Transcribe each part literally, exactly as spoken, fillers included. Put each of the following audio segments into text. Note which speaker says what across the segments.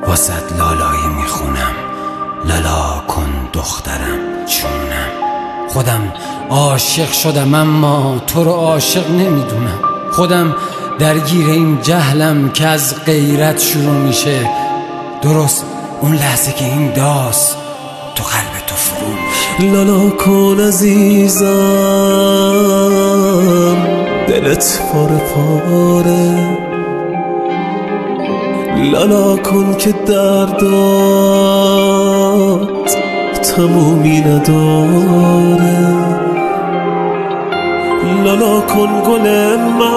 Speaker 1: واسد لالایی میخونم، لالا کن دخترم چونم. خودم عاشق شدم اما تو رو عاشق نمیدونم. خودم درگیر این جهلم که از غیرت شروع میشه، درست اون لحظه که این داس تو قلب تو فرو میشه.
Speaker 2: لالا کن عزیزم دلت پاره پاره، لالا کن که دردات تمومی نداره. لالا کن گل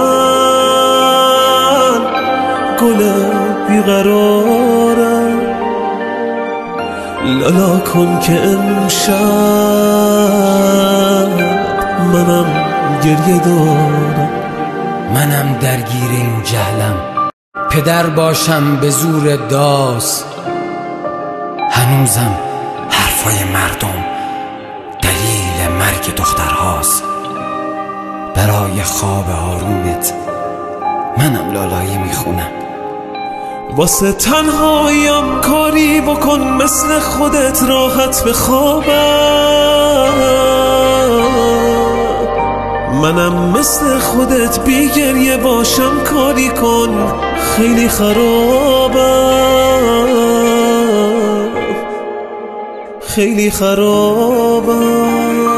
Speaker 2: من گل بیقرارم، لالا کن که امشب منم گریه دارم.
Speaker 1: منم درگیر این جهلم، پدر باشم به زور داس. هنوزم حرفای مردم دلیل مرگ دخترهاست. برای خواب آرومت منم لالایی میخونم.
Speaker 2: واسه تنهاییم کاری بکن، مثل خودت راحت بخوابم. منم مثل خودت بی گریه باشم کاری کن، خیلی خرابم خیلی خرابم.